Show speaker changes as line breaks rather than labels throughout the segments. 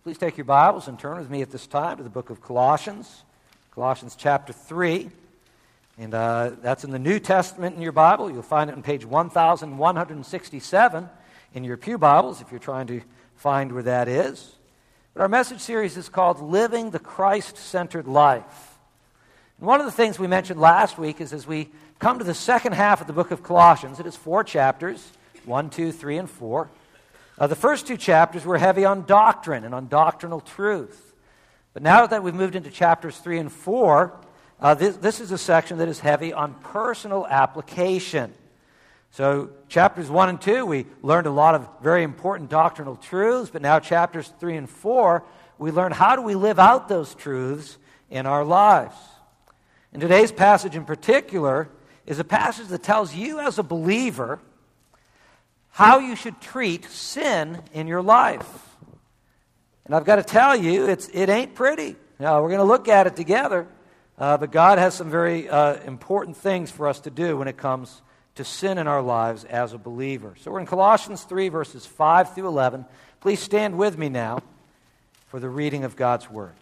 Please take your Bibles and turn with me at this time to the book of Colossians, Colossians chapter 3. And that's in the New Testament in your Bible. You'll find it on page 1167 in your pew Bibles if you're trying to find where that is. But our message series is called Living the Christ-Centered Life. And one of the things we mentioned last week is as we come to the second half of the book of Colossians, it is 4 chapters, 1, 2, 3, and 4. The first 2 chapters were heavy on doctrine and on doctrinal truth. But now that we've moved into chapters 3 and 4, this is a section that is heavy on personal application. So chapters 1 and 2, we learned a lot of very important doctrinal truths, but now chapters 3 and 4, we learn how do we live out those truths in our lives. And today's passage in particular is a passage that tells you as a believer how you should treat sin in your life. And I've got to tell you, it ain't pretty. Now, we're going to look at it together, but God has some very important things for us to do when it comes to sin in our lives as a believer. So we're in Colossians 3, verses 5 through 11. Please stand with me now for the reading of God's Word.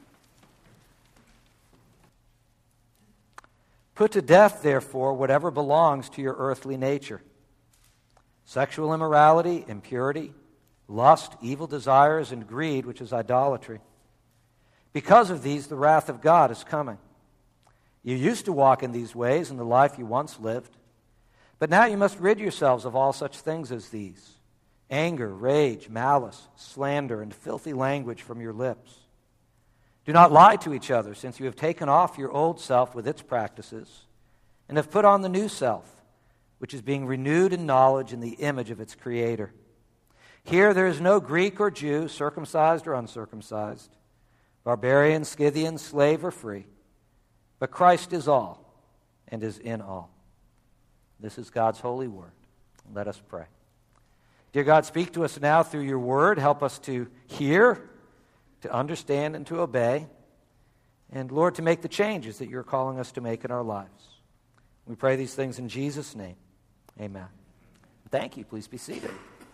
Put to death, therefore, whatever belongs to your earthly nature: sexual immorality, impurity, lust, evil desires, and greed, which is idolatry. Because of these, the wrath of God is coming. You used to walk in these ways in the life you once lived, but now you must rid yourselves of all such things as these: anger, rage, malice, slander, and filthy language from your lips. Do not lie to each other, since you have taken off your old self with its practices and have put on the new self, which is being renewed in knowledge in the image of its Creator. Here there is no Greek or Jew, circumcised or uncircumcised, barbarian, Scythian, slave or free, but Christ is all and is in all. This is God's holy word. Let us pray. Dear God, speak to us now through your word. Help us to hear, to understand, and to obey. And Lord, to make the changes that you're calling us to make in our lives. We pray these things in Jesus' name. Amen. Thank you. Please be seated.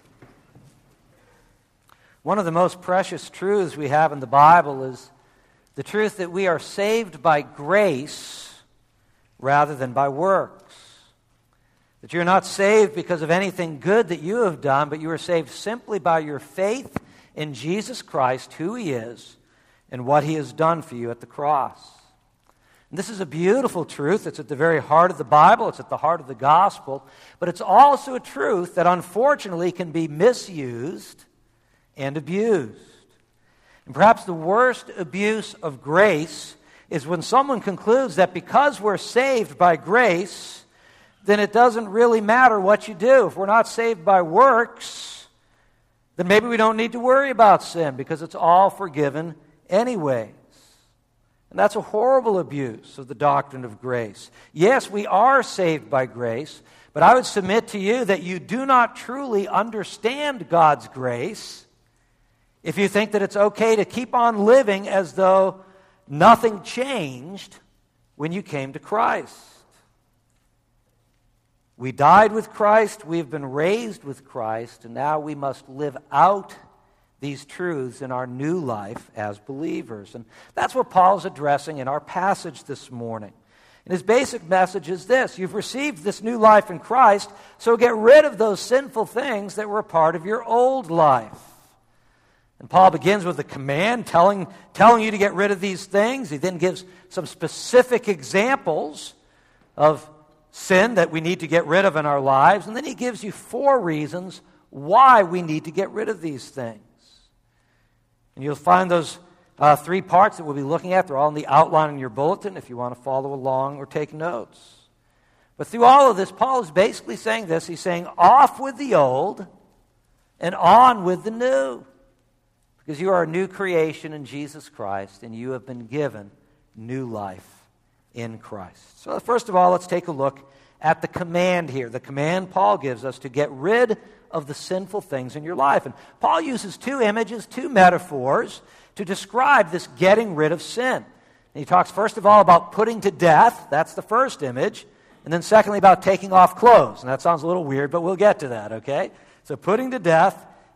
One of the most precious truths we have in the Bible is the truth that we are saved by grace rather than by works. That you're not saved because of anything good that you have done, but you are saved simply by your faith in Jesus Christ, who He is, and what He has done for you at the cross. And this is a beautiful truth. It's at the very heart of the Bible. It's at the heart of the gospel. But it's also a truth that unfortunately can be misused and abused. And perhaps the worst abuse of grace is when someone concludes that because we're saved by grace, then it doesn't really matter what you do. If we're not saved by works, then maybe we don't need to worry about sin because it's all forgiven anyways. And that's a horrible abuse of the doctrine of grace. Yes, we are saved by grace, but I would submit to you that you do not truly understand God's grace if you think that it's okay to keep on living as though nothing changed when you came to Christ. We died with Christ, we have been raised with Christ, and now we must live out these truths in our new life as believers. And that's what Paul's addressing in our passage this morning. And his basic message is this: you've received this new life in Christ, so get rid of those sinful things that were a part of your old life. And Paul begins with a command telling you to get rid of these things. He then gives some specific examples of sin that we need to get rid of in our lives. And then he gives you 4 reasons why we need to get rid of these things. And you'll find those 3 parts that we'll be looking at. They're all in the outline in your bulletin if you want to follow along or take notes. But through all of this, Paul is basically saying this. He's saying, off with the old and on with the new. Because you are a new creation in Jesus Christ, and you have been given new life in Christ. So first of all, let's take a look at the command here. The command Paul gives us to get rid of the sinful things in your life. And Paul uses 2 images, 2 metaphors to describe this getting rid of sin. And he talks first of all about putting to death. That's the first image. And then secondly about taking off clothes. And that sounds a little weird, but we'll get to that, okay? So putting to death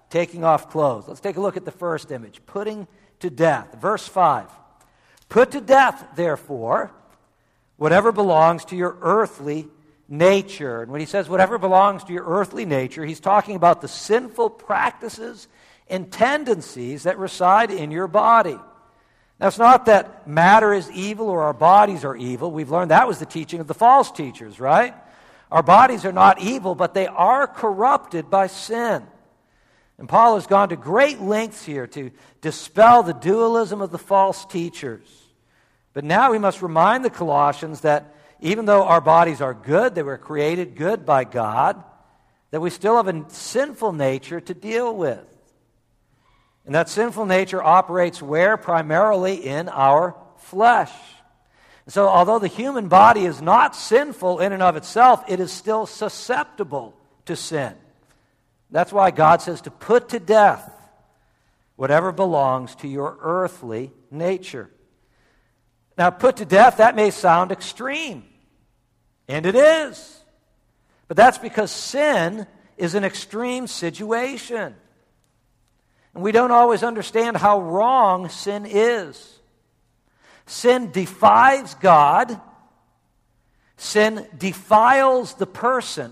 taking off clothes. Let's take a look at the first image, putting to death. Verse 5. Put to death, therefore, whatever belongs to your earthly nature. And when he says whatever belongs to your earthly nature, he's talking about the sinful practices and tendencies that reside in your body. Now, it's not that matter is evil or our bodies are evil. We've learned that was the teaching of the false teachers, right? Our bodies are not evil, but they are corrupted by sin. And Paul has gone to great lengths here to dispel the dualism of the false teachers. But now we must remind the Colossians that even though our bodies are good, they were created good by God, that we still have a sinful nature to deal with. And that sinful nature operates where? Primarily in our flesh. So although the human body is not sinful in and of itself, it is still susceptible to sin. That's why God says to put to death whatever belongs to your earthly nature. Now, put to death, that may sound extreme, and it is. But that's because sin is an extreme situation. And we don't always understand how wrong sin is. Sin defies God. Sin defiles the person.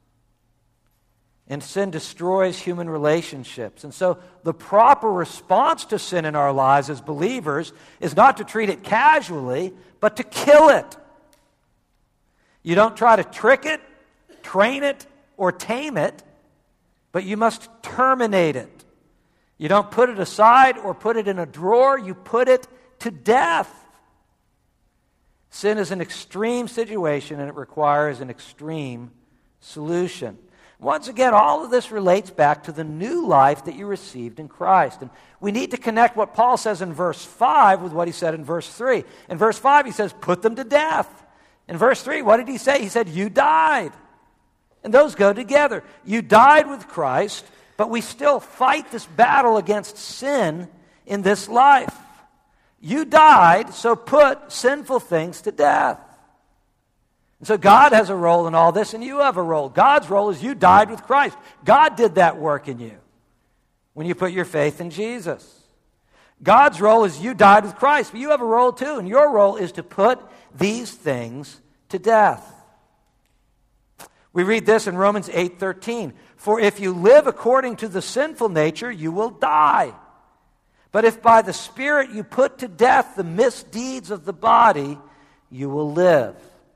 And sin destroys human relationships. And so the proper response to sin in our lives as believers is not to treat it casually, but to kill it. You don't try to trick it, train it, or tame it, but you must terminate it. You don't put it aside or put it in a drawer, you put it to death. Sin is an extreme situation and it requires an extreme solution. Once again, all of this relates back to the new life that you received in Christ. And we need to connect what Paul says in verse 5 with what he said in verse 3. In verse 5, he says, put them to death. In verse 3, what did he say? He said, you died. And those go together. You died with Christ, but we still fight this battle against sin in this life. You died, so put sinful things to death. And so God has a role in all this, and you have a role. God's role is you died with Christ. God did that work in you when you put your faith in Jesus. God's role is you died with Christ, but you have a role too, and your role is to put these things to death. We read this in Romans 8:13. For if you live according to the sinful nature, you will die. But if by the Spirit you put to death the misdeeds of the body, you will live.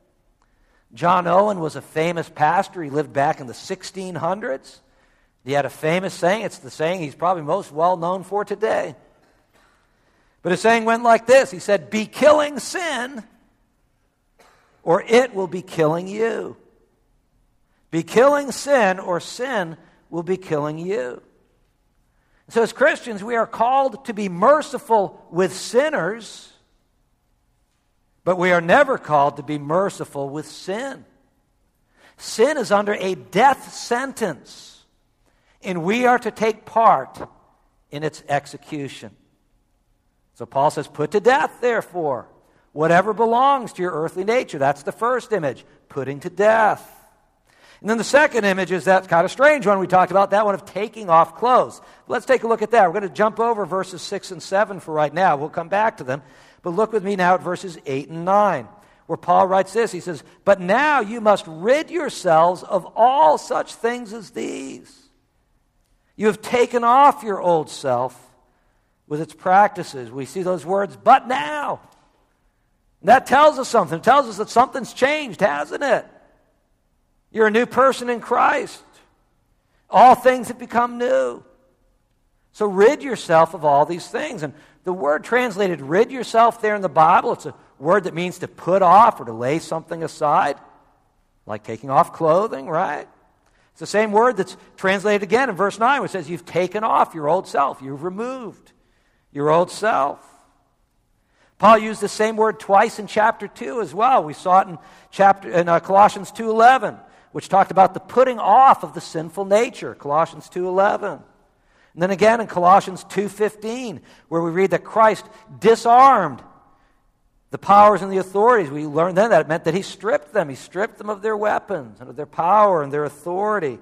John Owen was a famous pastor. He lived back in the 1600s. He had a famous saying. It's the saying he's probably most well known for today. But his saying went like this. He said, be killing sin, or it will be killing you. Be killing sin, or sin will be killing you. So as Christians, we are called to be merciful with sinners, but we are never called to be merciful with sin. Sin is under a death sentence, and we are to take part in its execution. So Paul says, put to death, therefore, whatever belongs to your earthly nature. That's the first image, putting to death. And then the second image is that kind of strange one we talked about, that one of taking off clothes. Let's take a look at that. We're going to jump over verses 6 and 7 for right now. We'll come back to them. But look with me now at verses 8 and 9, where Paul writes this. He says, but now you must rid yourselves of all such things as these. You have taken off your old self with its practices. We see those words, but now. That tells us something. It tells us that something's changed, hasn't it? You're a new person in Christ. All things have become new. So rid yourself of all these things. And the word translated rid yourself there in the Bible, it's a word that means to put off or to lay something aside, like taking off clothing, right? It's the same word that's translated again in verse 9, which says you've taken off your old self. You've removed your old self. Paul used the same word twice in chapter 2 as well. We saw it in Colossians 2:11, which talked about the putting off of the sinful nature, Colossians 2:11. And then again in Colossians 2:15, where we read that Christ disarmed the powers and the authorities. We learned then that it meant that he stripped them. He stripped them of their weapons and of their power and their authority.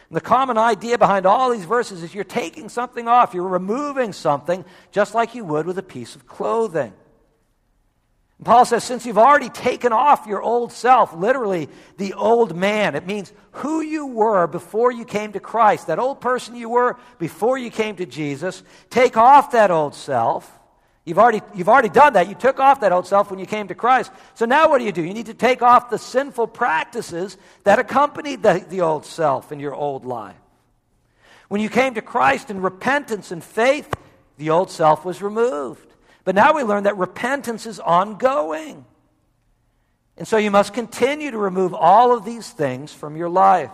And the common idea behind all these verses is you're taking something off, you're removing something, just like you would with a piece of clothing. And Paul says, since you've already taken off your old self, literally the old man, it means who you were before you came to Christ, that old person you were before you came to Jesus, take off that old self. You've already done that. You took off that old self when you came to Christ. So now what do? You need to take off the sinful practices that accompanied the old self in your old life. When you came to Christ in repentance and faith, the old self was removed. But now we learn that repentance is ongoing. And so you must continue to remove all of these things from your life.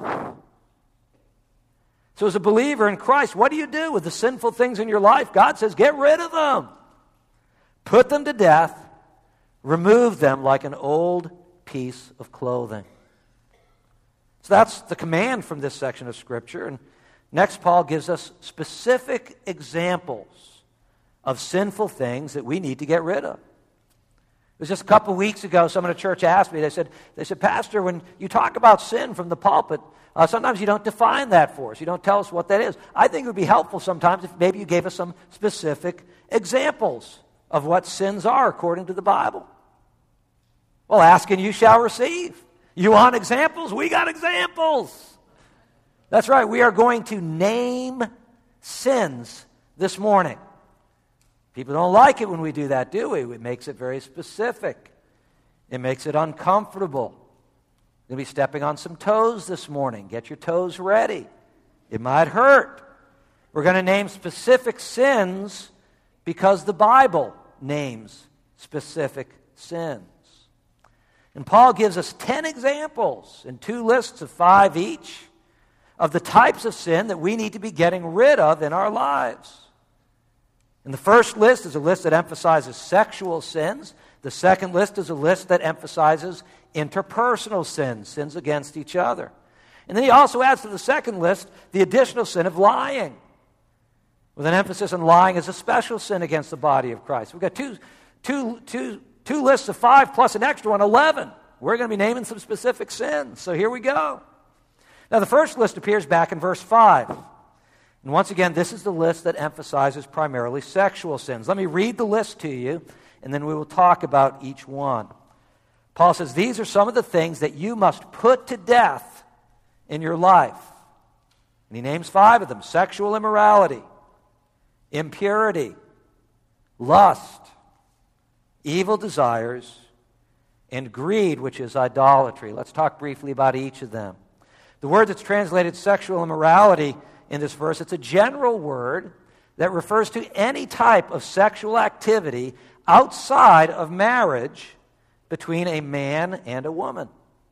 So as a believer in Christ, what do you do with the sinful things in your life? God says, get rid of them. Put them to death. Remove them like an old piece of clothing. So that's the command from this section of Scripture. And next, Paul gives us specific examples of sinful things that we need to get rid of. It was just a couple weeks ago, someone at church asked me, they said, Pastor, when you talk about sin from the pulpit, sometimes you don't define that for us. You don't tell us what that is. I think it would be helpful sometimes if maybe you gave us some specific examples of what sins are according to the Bible. Well, ask and you shall receive. You want examples? We got examples. That's right. We are going to name sins this morning. People don't like it when we do that, do we? It makes it very specific. It makes it uncomfortable. You're going to be stepping on some toes this morning. Get your toes ready. It might hurt. We're going to name specific sins because the Bible names specific sins. And Paul gives us 10 examples in 2 lists of 5 each of the types of sin that we need to be getting rid of in our lives. And the first list is a list that emphasizes sexual sins. The second list is a list that emphasizes interpersonal sins, sins against each other. And then he also adds to the second list the additional sin of lying, with an emphasis on lying as a special sin against the body of Christ. We've got two lists of 5 plus an extra one, 11. We're going to be naming some specific sins. So here we go. Now the first list appears back in verse 5. And once again, this is the list that emphasizes primarily sexual sins. Let me read the list to you, and then we will talk about each one. Paul says, these are some of the things that you must put to death in your life. And he names 5 of them: sexual immorality, impurity, lust, evil desires, and greed, which is idolatry. Let's talk briefly about each of them. The word that's translated sexual immorality in this verse, it's a general word that refers to any type of sexual activity outside of marriage between a man and a woman.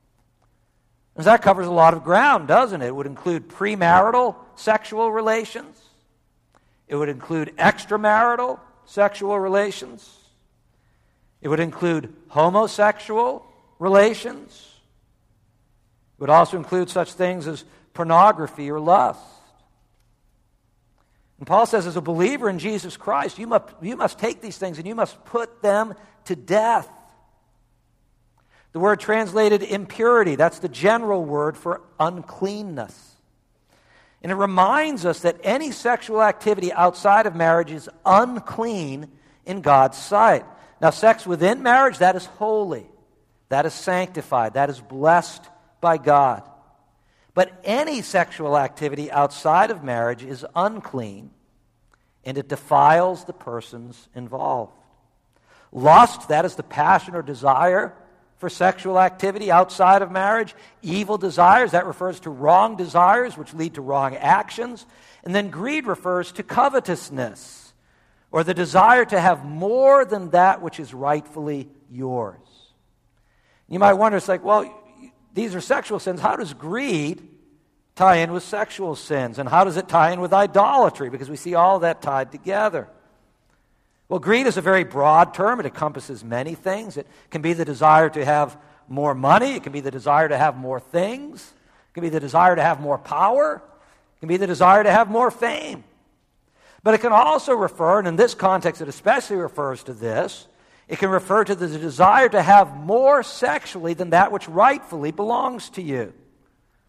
And that covers a lot of ground, doesn't it? It would include premarital sexual relations. It would include extramarital sexual relations. It would include homosexual relations. It would also include such things as pornography or lust. And Paul says, as a believer in Jesus Christ, you must take these things and you must put them to death. The word translated impurity, that's the general word for uncleanness. And it reminds us that any sexual activity outside of marriage is unclean in God's sight. Now, sex within marriage, that is holy. That is sanctified. That is blessed by God. But any sexual activity outside of marriage is unclean, and it defiles the persons involved. Lust, that is the passion or desire for sexual activity outside of marriage. Evil desires, that refers to wrong desires which lead to wrong actions. And then greed refers to covetousness, or the desire to have more than that which is rightfully yours. You might wonder, it's like, well, these are sexual sins. How does greed tie in with sexual sins? And how does it tie in with idolatry? Because we see all that tied together. Well, greed is a very broad term. It encompasses many things. It can be the desire to have more money. It can be the desire to have more things. It can be the desire to have more power. It can be the desire to have more fame. But it can also refer, and in this context it especially refers to this, it can refer to the desire to have more sexually than that which rightfully belongs to you.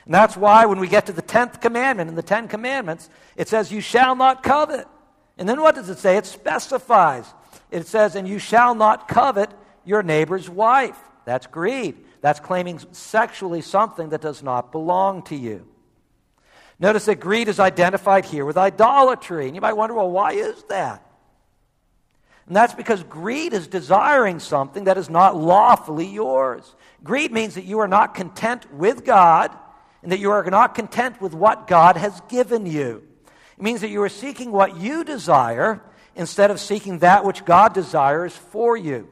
And that's why when we get to the 10th commandment in the 10 commandments, it says, you shall not covet. And then what does it say? It specifies. It says, and you shall not covet your neighbor's wife. That's greed. That's claiming sexually something that does not belong to you. Notice that greed is identified here with idolatry. And you might wonder, well, why is that? And that's because greed is desiring something that is not lawfully yours. Greed means that you are not content with God and that you are not content with what God has given you. It means that you are seeking what you desire instead of seeking that which God desires for you.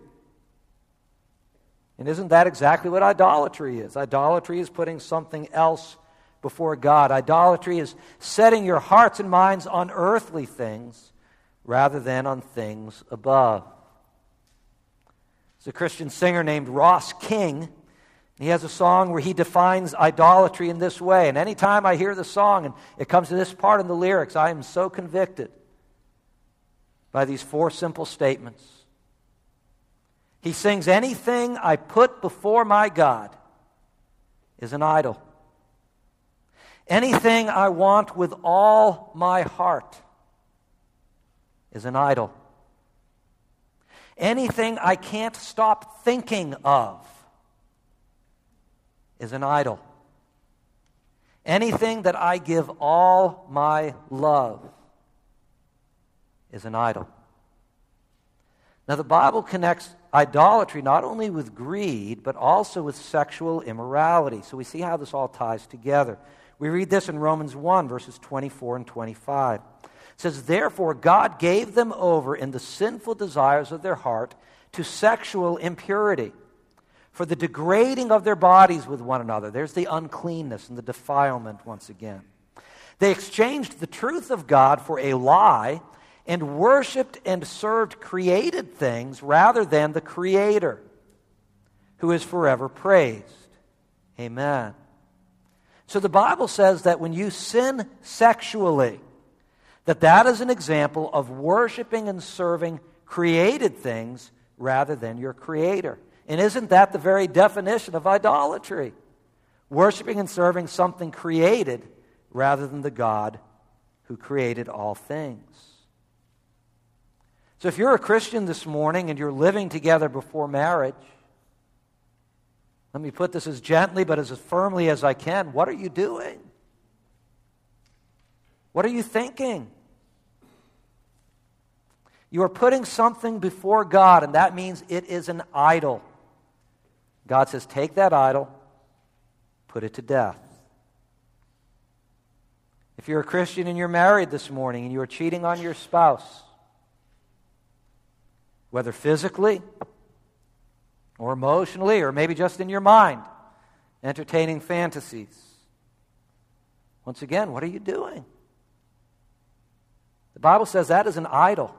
And isn't that exactly what idolatry is? Idolatry is putting something else before God. Idolatry is setting your hearts and minds on earthly things rather than on things above. There's a Christian singer named Ross King. He has a song where he defines idolatry in this way. And anytime I hear the song and it comes to this part in the lyrics, I am so convicted by these 4 simple statements. He sings, anything I put before my God is an idol. Anything I want with all my heart is an idol. Anything I can't stop thinking of is an idol. Anything that I give all my love is an idol. Now, the Bible connects idolatry not only with greed, but also with sexual immorality. So we see how this all ties together. We read this in Romans 1, verses 24 and 25. It says, therefore God gave them over in the sinful desires of their heart to sexual impurity, for the degrading of their bodies with one another. There's the uncleanness and the defilement once again. They exchanged the truth of God for a lie and worshipped and served created things rather than the Creator, who is forever praised. Amen. So the Bible says that when you sin sexually, that is an example of worshiping and serving created things rather than your Creator. And isn't that the very definition of idolatry? Worshiping and serving something created rather than the God who created all things. So if you're a Christian this morning and you're living together before marriage, let me put this as gently but as firmly as I can. What are you doing? What are you thinking? You are putting something before God, and that means it is an idol. God says, take that idol, put it to death. If you're a Christian and you're married this morning and you are cheating on your spouse, whether physically or emotionally or maybe just in your mind, entertaining fantasies, once again, what are you doing? The Bible says that is an idol.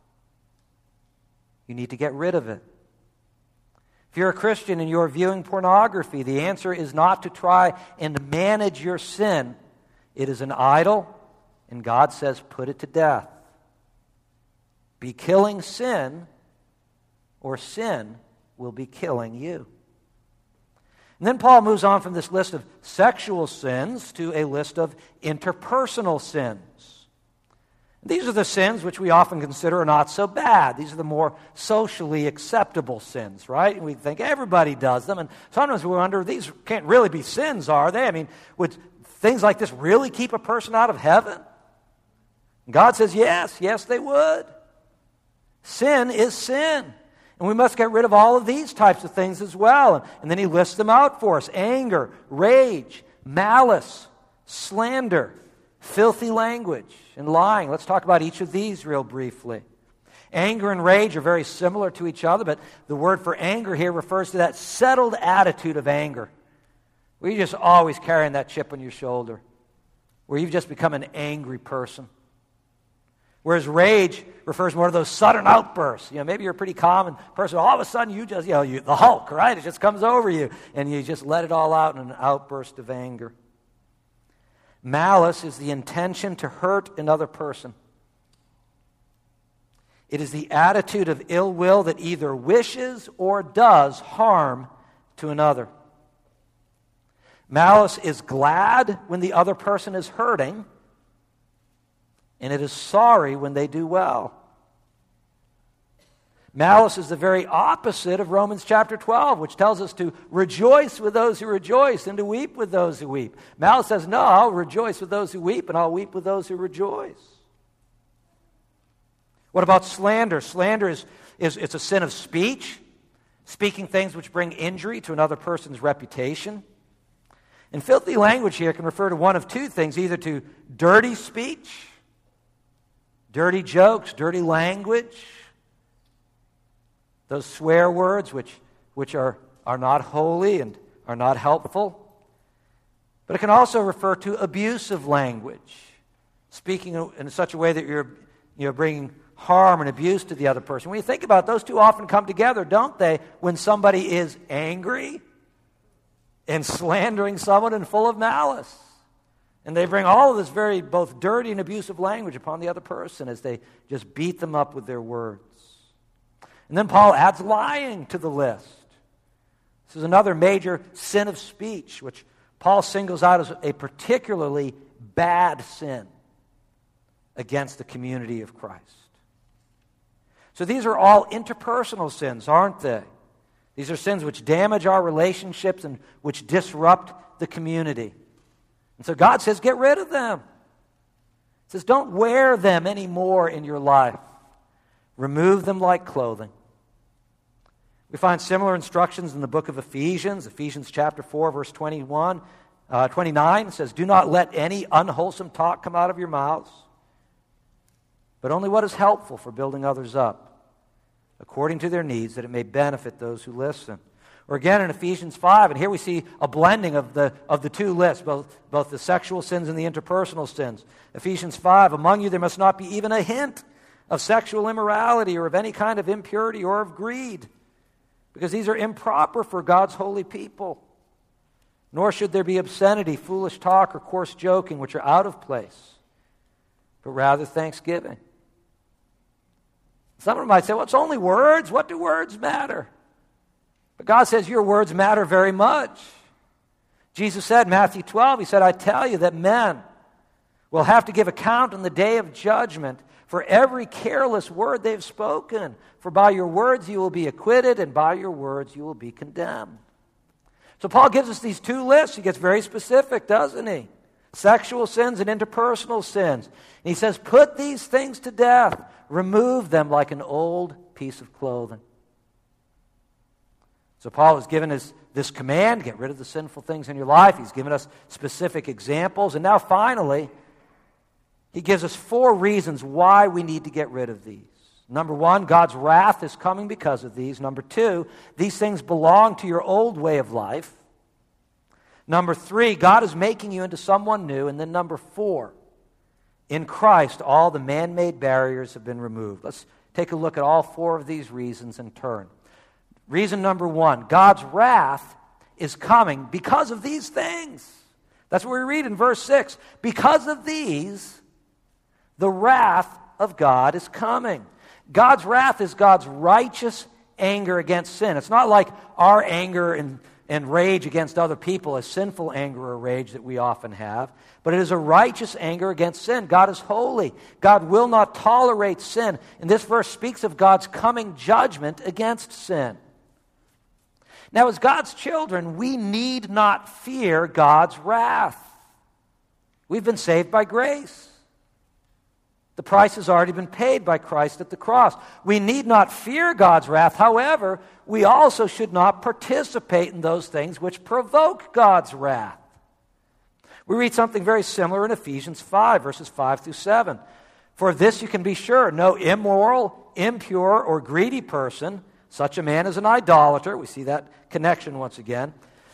You need to get rid of it. If you're a Christian and you're viewing pornography, the answer is not to try and manage your sin. It is an idol, and God says, put it to death. Be killing sin, or sin will be killing you. And then Paul moves on from this list of sexual sins to a list of interpersonal sins. These are the sins which we often consider are not so bad. These are the more socially acceptable sins, right? We think everybody does them, and sometimes we wonder, these can't really be sins, are they? I mean, would things like this really keep a person out of heaven? And God says, yes, they would. Sin is sin. And we must get rid of all of these types of things as well. And then he lists them out for us. Anger, rage, malice, slander, filthy language, and lying. Let's talk about each of these real briefly. Anger and rage are very similar to each other, but the word for anger here refers to that settled attitude of anger, where you're just always carrying that chip on your shoulder, where you've just become an angry person. Whereas rage refers more to those sudden outbursts. Maybe you're a pretty common person. All of a sudden, you just, the Hulk, right? It just comes over you, and you just let it all out in an outburst of anger. Malice is the intention to hurt another person. It is the attitude of ill will that either wishes or does harm to another. Malice is glad when the other person is hurting, and it is sorry when they do well. Malice is the very opposite of Romans chapter 12, which tells us to rejoice with those who rejoice and to weep with those who weep. Malice says, no, I'll rejoice with those who weep and I'll weep with those who rejoice. What about slander? Slander is it's a sin of speech, speaking things which bring injury to another person's reputation. And filthy language here can refer to one of two things, either to dirty speech, dirty jokes, dirty language, those swear words which are not holy and are not helpful. But it can also refer to abusive language, speaking in such a way that you're bringing harm and abuse to the other person. When you think about it, those two often come together, don't they? When somebody is angry and slandering someone and full of malice. And they bring all of this very both dirty and abusive language upon the other person as they just beat them up with their words. And then Paul adds lying to the list. This is another major sin of speech, which Paul singles out as a particularly bad sin against the community of Christ. So these are all interpersonal sins, aren't they? These are sins which damage our relationships and which disrupt the community. And so God says, get rid of them. He says, don't wear them anymore in your life. Remove them like clothing. We find similar instructions in the book of Ephesians. Ephesians chapter 4, verse 29 says, do not let any unwholesome talk come out of your mouths, but only what is helpful for building others up, according to their needs, that it may benefit those who listen. Or again in Ephesians 5, and here we see a blending of the two lists, both the sexual sins and the interpersonal sins. Ephesians 5, among you there must not be even a hint of sexual immorality or of any kind of impurity or of greed, because these are improper for God's holy people. Nor should there be obscenity, foolish talk, or coarse joking, which are out of place, but rather thanksgiving. Someone might say, well, it's only words. What do words matter? But God says your words matter very much. Jesus said in Matthew 12, he said, I tell you that men will have to give account on the day of judgment for every careless word they've spoken. For by your words you will be acquitted, and by your words you will be condemned. So Paul gives us these two lists. He gets very specific, doesn't he? Sexual sins and interpersonal sins. And he says, put these things to death. Remove them like an old piece of clothing. So Paul has given us this command, get rid of the sinful things in your life. He's given us specific examples. And now finally, he gives us 4 reasons why we need to get rid of these. Number 1, God's wrath is coming because of these. Number 2, these things belong to your old way of life. Number 3, God is making you into someone new. And then number 4, in Christ, all the man-made barriers have been removed. Let's take a look at all 4 of these reasons in turn. Reason number 1, God's wrath is coming because of these things. That's what we read in verse 6. Because of these, the wrath of God is coming. God's wrath is God's righteous anger against sin. It's not like our anger and rage against other people, a sinful anger or rage that we often have, but it is a righteous anger against sin. God is holy. God will not tolerate sin. And this verse speaks of God's coming judgment against sin. Now, as God's children, we need not fear God's wrath. We've been saved by grace. The price has already been paid by Christ at the cross. We need not fear God's wrath. However, we also should not participate in those things which provoke God's wrath. We read something very similar in Ephesians 5, verses 5 through 7. For this you can be sure, no immoral, impure, or greedy person, such a man is an idolater. We see that connection once again.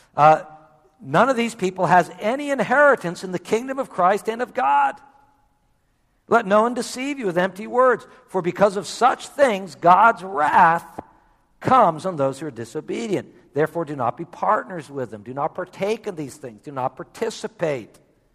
None of these people has any inheritance in the kingdom of Christ and of God. Let no one deceive you with empty words, for because of such things God's wrath comes on those who are disobedient. Therefore do not be partners with them. Do not partake in these things. Do not participate.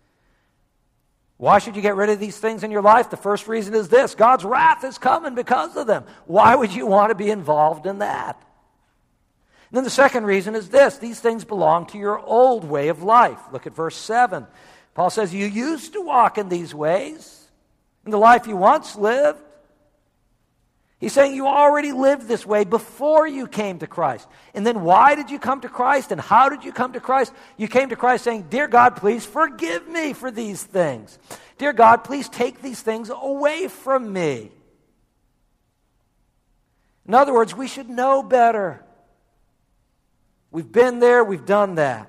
Why should you get rid of these things in your life? The first reason is this: God's wrath is coming because of them. Why would you want to be involved in that? And then the second reason is this: these things belong to your old way of life. Look at verse 7. Paul says, you used to walk in these ways, in the life you once lived. He's saying you already lived this way before you came to Christ. And then why did you come to Christ, and how did you come to Christ? You came to Christ saying, dear God, please forgive me for these things. Dear God, please take these things away from me. In other words, we should know better. We've been there, we've done that.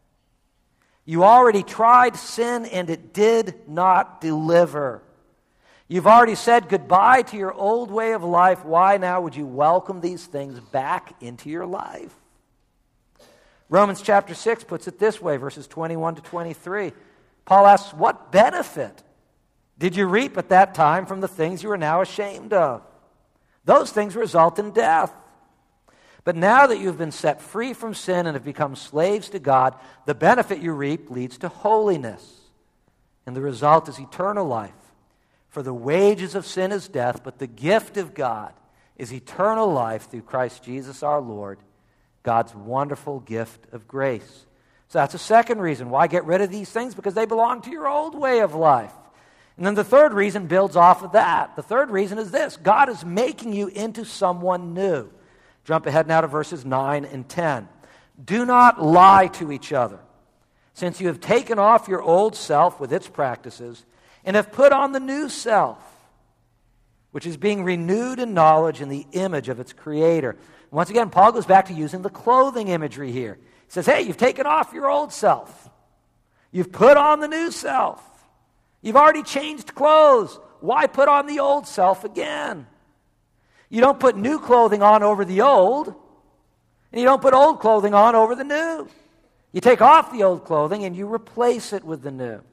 You already tried sin and it did not deliver. You've already said goodbye to your old way of life. Why now would you welcome these things back into your life? Romans chapter 6 puts it this way, verses 21 to 23. Paul asks, what benefit did you reap at that time from the things you are now ashamed of? Those things result in death. But now that you've been set free from sin and have become slaves to God, the benefit you reap leads to holiness. And the result is eternal life. For the wages of sin is death, but the gift of God is eternal life through Christ Jesus our Lord, God's wonderful gift of grace. So that's a second reason. Why get rid of these things? Because they belong to your old way of life. And then the third reason builds off of that. The third reason is this: God is making you into someone new. Jump ahead now to verses 9 and 10. Do not lie to each other, since you have taken off your old self with its practices and have put on the new self, which is being renewed in knowledge in the image of its creator. Once again, Paul goes back to using the clothing imagery here. He says, hey, you've taken off your old self. You've put on the new self. You've already changed clothes. Why put on the old self again? You don't put new clothing on over the old, and you don't put old clothing on over the new. You take off the old clothing and you replace it with the new.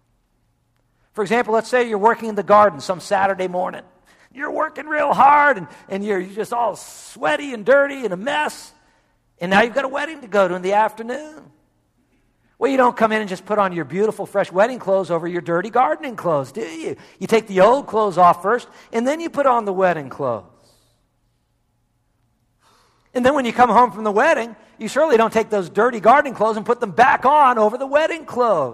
For example, let's say you're working in the garden some Saturday morning. You're working real hard, and you're just all sweaty and dirty and a mess, and now you've got a wedding to go to in the afternoon. Well, you don't come in and just put on your beautiful, fresh wedding clothes over your dirty gardening clothes, do you? You take the old clothes off first, and then you put on the wedding clothes. And then when you come home from the wedding, you surely don't take those dirty gardening clothes and put them back on over the wedding clothes.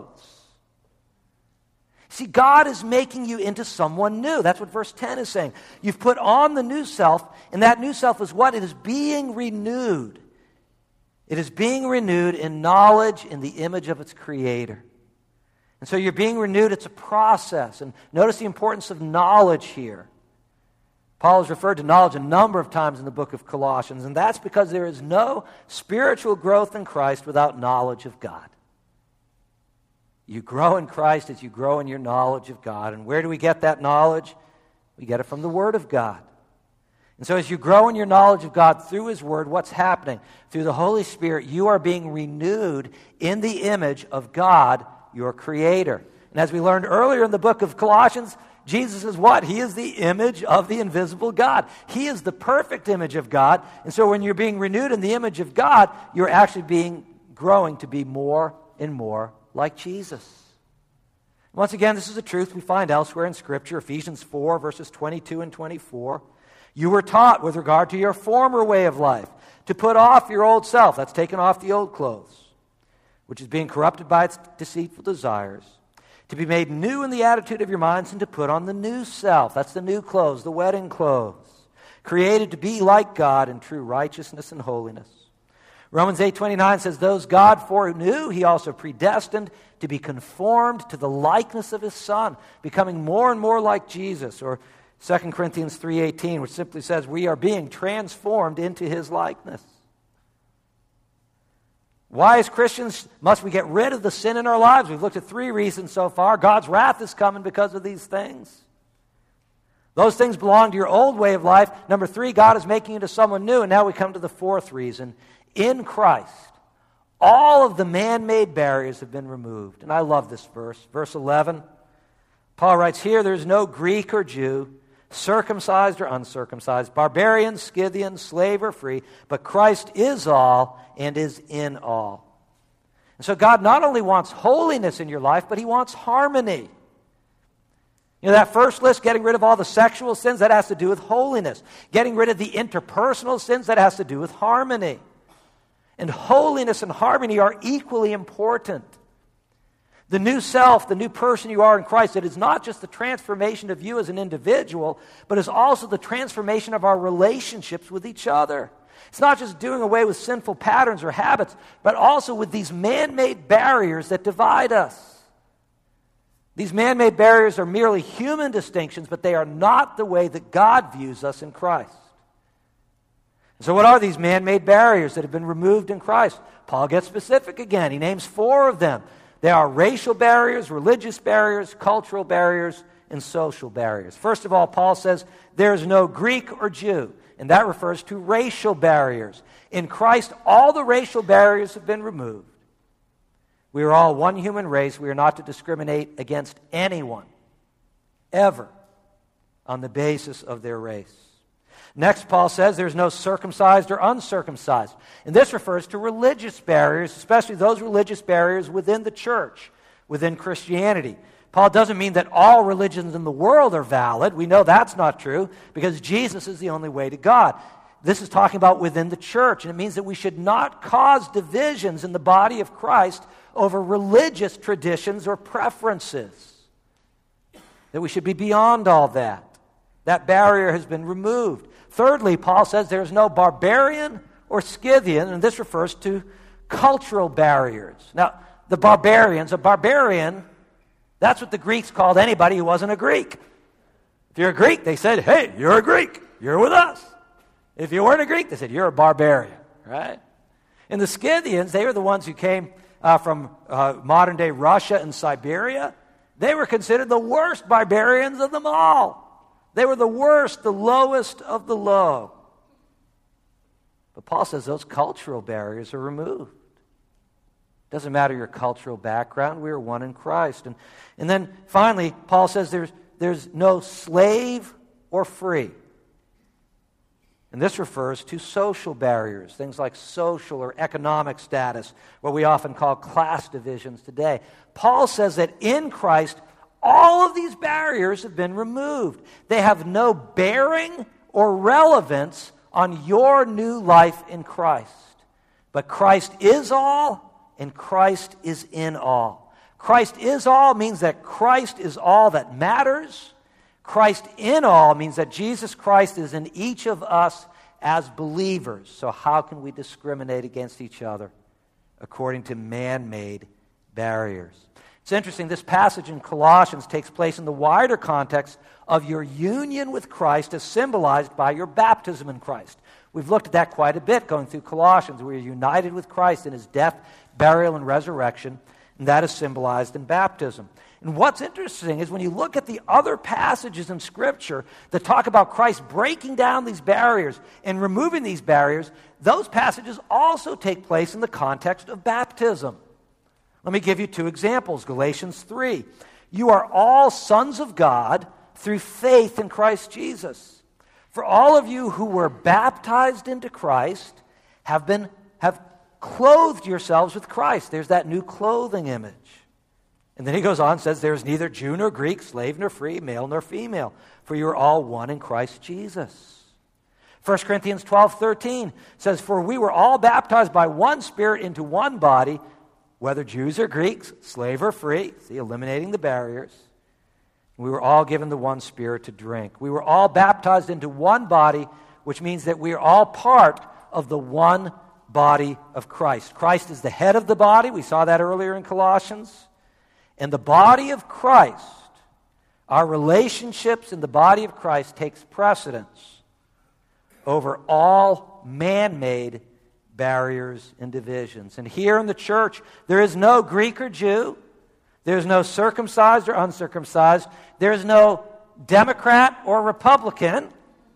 See, God is making you into someone new. That's what verse 10 is saying. You've put on the new self, and that new self is what? It is being renewed. It is being renewed in knowledge in the image of its creator. And so you're being renewed. It's a process. And notice the importance of knowledge here. Paul has referred to knowledge a number of times in the book of Colossians, and that's because there is no spiritual growth in Christ without knowledge of God. You grow in Christ as you grow in your knowledge of God. And where do we get that knowledge? We get it from the Word of God. And so as you grow in your knowledge of God through His Word, what's happening? Through the Holy Spirit, you are being renewed in the image of God, your Creator. And as we learned earlier in the book of Colossians, Jesus is what? He is the image of the invisible God. He is the perfect image of God. And so when you're being renewed in the image of God, you're actually growing to be more and more like Jesus. Once again, this is a truth we find elsewhere in Scripture. Ephesians 4, verses 22 and 24. You were taught with regard to your former way of life to put off your old self. That's taking off the old clothes, which is being corrupted by its deceitful desires. To be made new in the attitude of your minds and to put on the new self. That's the new clothes, the wedding clothes. Created to be like God in true righteousness and holiness. Romans 8:29 says, those God foreknew, He also predestined to be conformed to the likeness of His Son, becoming more and more like Jesus. Or 2 Corinthians 3:18, which simply says, we are being transformed into His likeness. Why, as Christians, must we get rid of the sin in our lives? We've looked at 3 reasons so far. God's wrath is coming because of these things. Those things belong to your old way of life. Number 3, God is making you into someone new. And now we come to the 4th reason. In Christ, all of the man-made barriers have been removed. And I love this verse. Verse 11, Paul writes, here there is no Greek or Jew, circumcised or uncircumcised, barbarian, Scythian, slave or free, but Christ is all and is in all. And so God not only wants holiness in your life, but He wants harmony. You know, that first list, getting rid of all the sexual sins, that has to do with holiness. Getting rid of the interpersonal sins, that has to do with harmony. And holiness and harmony are equally important. The new self, the new person you are in Christ, it is not just the transformation of you as an individual, but is also the transformation of our relationships with each other. It's not just doing away with sinful patterns or habits, but also with these man-made barriers that divide us. These man-made barriers are merely human distinctions, but they are not the way that God views us in Christ. So what are these man-made barriers that have been removed in Christ? Paul gets specific again. He names 4 of them. They are racial barriers, religious barriers, cultural barriers, and social barriers. First of all, Paul says there is no Greek or Jew, and that refers to racial barriers. In Christ, all the racial barriers have been removed. We are all one human race. We are not to discriminate against anyone, ever, on the basis of their race. Next, Paul says there's no circumcised or uncircumcised. And this refers to religious barriers, especially those religious barriers within the church, within Christianity. Paul doesn't mean that all religions in the world are valid. We know that's not true because Jesus is the only way to God. This is talking about within the church, and it means that we should not cause divisions in the body of Christ over religious traditions or preferences. That we should be beyond all that. That barrier has been removed. Thirdly, Paul says there's no barbarian or Scythian, and this refers to cultural barriers. Now, a barbarian, that's what the Greeks called anybody who wasn't a Greek. If you're a Greek, they said, hey, you're a Greek. You're with us. If you weren't a Greek, they said, you're a barbarian, right? And the Scythians, they were the ones who came from modern-day Russia and Siberia. They were considered the worst barbarians of them all. They were the worst, the lowest of the low. But Paul says those cultural barriers are removed. Doesn't matter your cultural background, we are one in Christ. And then finally, Paul says there's no slave or free. And this refers to social barriers, things like social or economic status, what we often call class divisions today. Paul says that in Christ, all of these barriers have been removed. They have no bearing or relevance on your new life in Christ. But Christ is all, and Christ is in all. Christ is all means that Christ is all that matters. Christ in all means that Jesus Christ is in each of us as believers. So how can we discriminate against each other according to man-made barriers? It's interesting, this passage in Colossians takes place in the wider context of your union with Christ as symbolized by your baptism in Christ. We've looked at that quite a bit going through Colossians. We are united with Christ in his death, burial, and resurrection, and that is symbolized in baptism. And what's interesting is when you look at the other passages in Scripture that talk about Christ breaking down these barriers and removing these barriers, those passages also take place in the context of baptism. Let me give you 2 examples. Galatians 3. You are all sons of God through faith in Christ Jesus. For all of you who were baptized into Christ have clothed yourselves with Christ. There's that new clothing image. And then he goes on and says, there is neither Jew nor Greek, slave nor free, male nor female, for you are all one in Christ Jesus. 1 Corinthians 12:13 says, for we were all baptized by one Spirit into one body, whether Jews or Greeks, slave or free, see, eliminating the barriers. We were all given the one Spirit to drink. We were all baptized into one body, which means that we are all part of the one body of Christ. Christ is the head of the body. We saw that earlier in Colossians. And the body of Christ, our relationships in the body of Christ takes precedence over all man-made barriers and divisions. And here in the church, there is no Greek or Jew. There is no circumcised or uncircumcised. There is no Democrat or Republican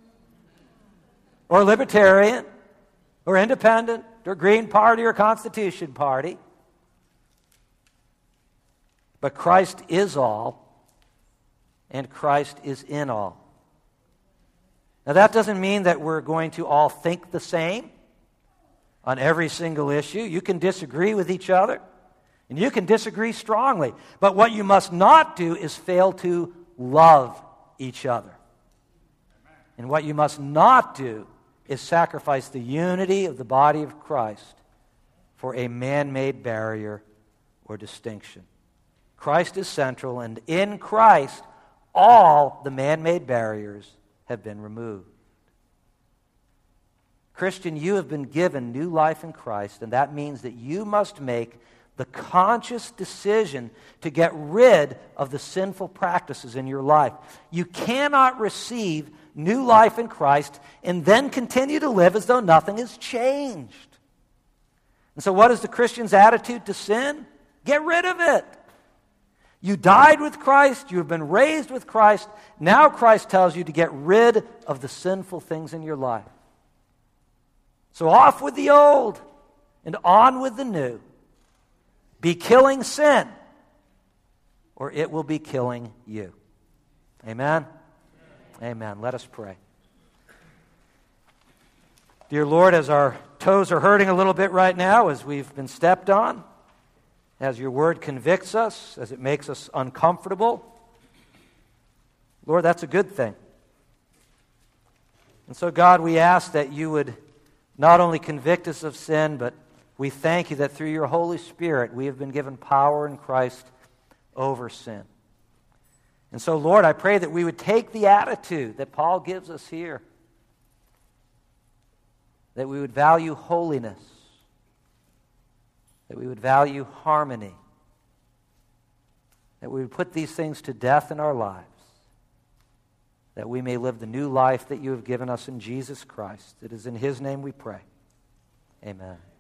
or Libertarian or Independent or Green Party or Constitution Party. But Christ is all, and Christ is in all. Now that doesn't mean that we're going to all think the same on every single issue. You can disagree with each other, and you can disagree strongly. But what you must not do is fail to love each other. And what you must not do is sacrifice the unity of the body of Christ for a man-made barrier or distinction. Christ is central, and in Christ, all the man-made barriers have been removed. Christian, you have been given new life in Christ, and that means that you must make the conscious decision to get rid of the sinful practices in your life. You cannot receive new life in Christ and then continue to live as though nothing has changed. And so what is the Christian's attitude to sin? Get rid of it. You died with Christ. You have been raised with Christ. Now Christ tells you to get rid of the sinful things in your life. So off with the old and on with the new. Be killing sin, or it will be killing you. Amen? Amen. Let us pray. Dear Lord, as our toes are hurting a little bit right now, as we've been stepped on, as your word convicts us, as it makes us uncomfortable, Lord, that's a good thing. And so, God, we ask that you would not only convict us of sin, but we thank you that through your Holy Spirit we have been given power in Christ over sin. And so, Lord, I pray that we would take the attitude that Paul gives us here, that we would value holiness, that we would value harmony, that we would put these things to death in our lives, that we may live the new life that you have given us in Jesus Christ. It is in his name we pray. Amen.